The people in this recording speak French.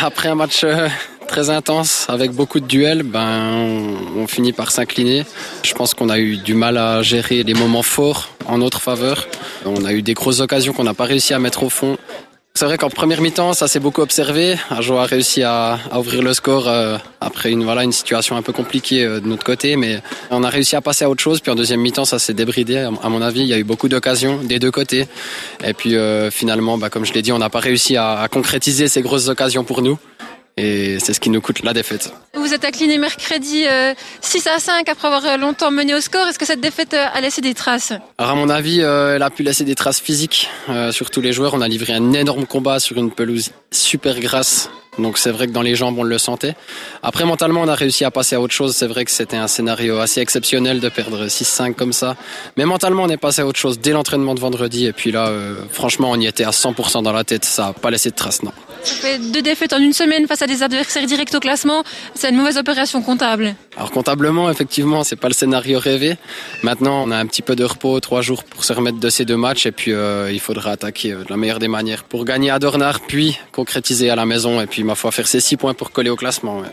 Après un match très intense, avec beaucoup de duels, on finit par s'incliner. Je pense qu'on a eu du mal à gérer les moments forts en notre faveur. On a eu des grosses occasions qu'on n'a pas réussi à mettre au fond. C'est vrai qu'en première mi-temps, ça s'est beaucoup observé. Ajoie a réussi à ouvrir le score après une situation un peu compliquée de notre côté, mais on a réussi à passer à autre chose. Puis en deuxième mi-temps, ça s'est débridé. À mon avis, il y a eu beaucoup d'occasions des deux côtés. Et puis finalement, comme je l'ai dit, on n'a pas réussi à concrétiser ces grosses occasions pour nous. Et c'est ce qui nous coûte la défaite. Vous êtes incliné mercredi 6-5 après avoir longtemps mené au score. Est-ce que cette défaite a laissé des traces ? Alors à mon avis, elle a pu laisser des traces physiques sur tous les joueurs. On a livré un énorme combat sur une pelouse super grasse. Donc c'est vrai que dans les jambes, on le sentait. Après, mentalement, on a réussi à passer à autre chose. C'est vrai que c'était un scénario assez exceptionnel de perdre 6-5 comme ça. Mais mentalement, on est passé à autre chose dès l'entraînement de vendredi. Et puis là, franchement, on y était à 100% dans la tête. Ça n'a pas laissé de traces, non. Ça fait 2 défaites en une semaine face à des adversaires directs au classement. C'est une mauvaise opération comptable. Alors comptablement, effectivement, c'est pas le scénario rêvé. Maintenant, on a un petit peu de repos, 3 jours pour se remettre de ces 2 matchs. Et puis, il faudra attaquer de la meilleure des manières pour gagner à Dornard, puis concrétiser à la maison. Et puis, ma foi, faire ces 6 points pour coller au classement. Ouais.